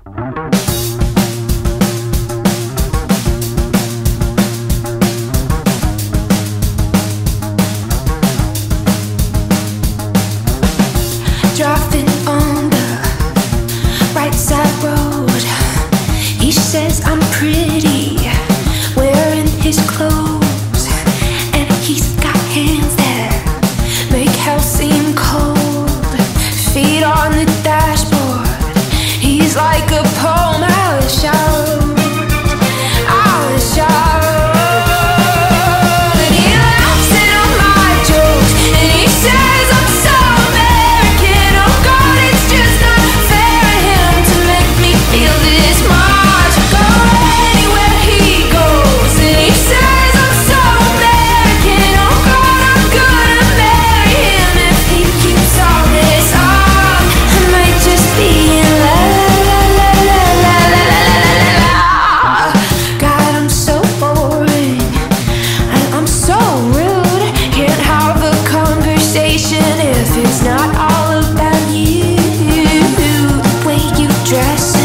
Driving on the right side road, he says I'm pretty, wearing his clothes, and he's got hands that make hell seem cold. Feet on the dashboard, he's like a poem out of show, out of show. And he laughs at all my jokes, and he says I'm so American. Oh God, it's just not fair of him to make me feel this much. Go anywhere he goes, and he says I'm so American. Oh God, I'm gonna marry him if he keeps all this up. I might just be in love, la la la la la la la la. God, I'm so boring, and I'm so rude. Can't have a conversation if it's not all about you. The way you dress,